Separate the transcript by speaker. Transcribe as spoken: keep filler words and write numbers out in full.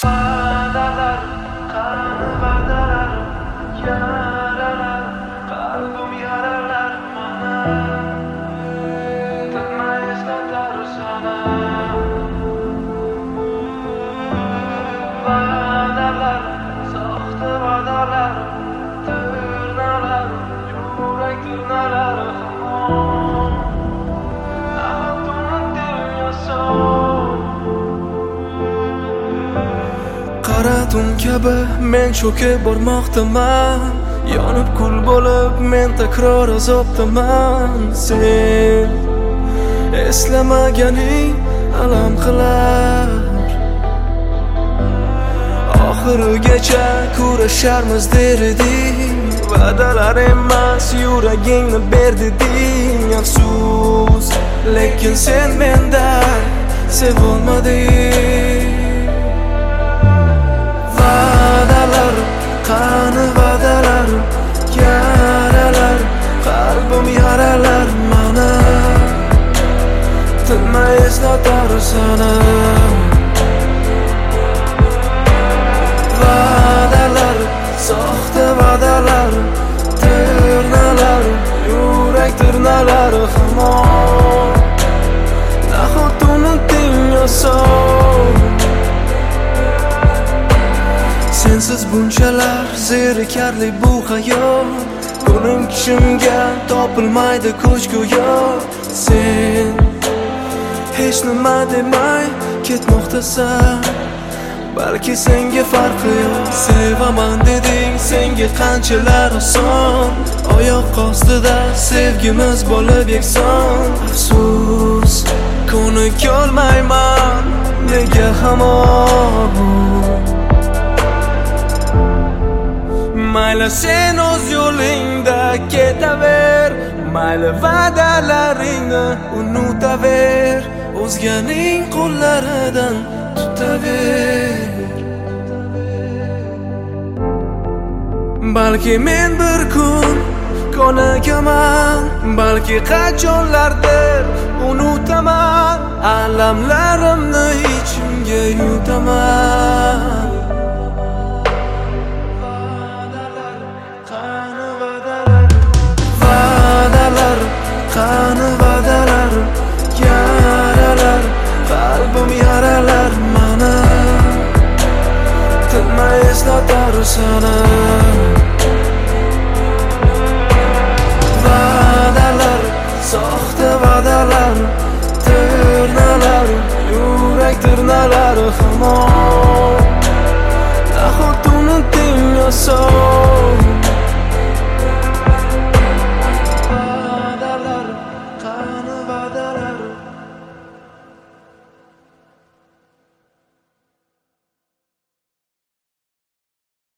Speaker 1: Va'dalar, qani va'dalar, yaralar, qalbim yaralar mana. Tinmay eslatar sana. Va'dalar, soxta va'dalar, turnalar, yurak turnalar hamon. Nahot unutdim yason. Qara tun kabi men cho'kib bormoqdaman, yonib kul bo'lib men takror azobdaman. Sen eslamaganing alam qilar, oxirigacha kurasharmiz der eding. Va'dalar emas yuragingni ber deding. Afsus, lekin sen mendan sevolmading. Va'dalar, qani va'dalar, yaralar, qalbim yaralar mana. Tinmay eslatar sana. Va'dalar, soxta va'dalar, turnalar, yurak turnalar hamon. Nahot unutding yason. Sensiz bunchalar zerikarli bu hayot, ko'nglim kishimga topilmaydi ko'chgo'yo. Sen hech nima demay ketmoqdasan, balki senga farqi yo'q. Sevaman deding senga qanchalar oson, oyoq ostida sevgimiz bo'lib yakson. Afsus, ko'nikolmayman nega hamon. Mayli sen o'z yo'lingda ketaver, mayli va'dalaringni unutaver, o'zganing qo'llaridan tutaver. Balki men bir kun ko'nikaman, balki qachonlardir unutaman, alamlarimni ichimga yutaman. Qani va'dalar, yaralar, qalbim yaralar mana. Tinmay eslatar sana. Va'dalar, soxta va'dalar, turnalar, yurak turnalar hamon.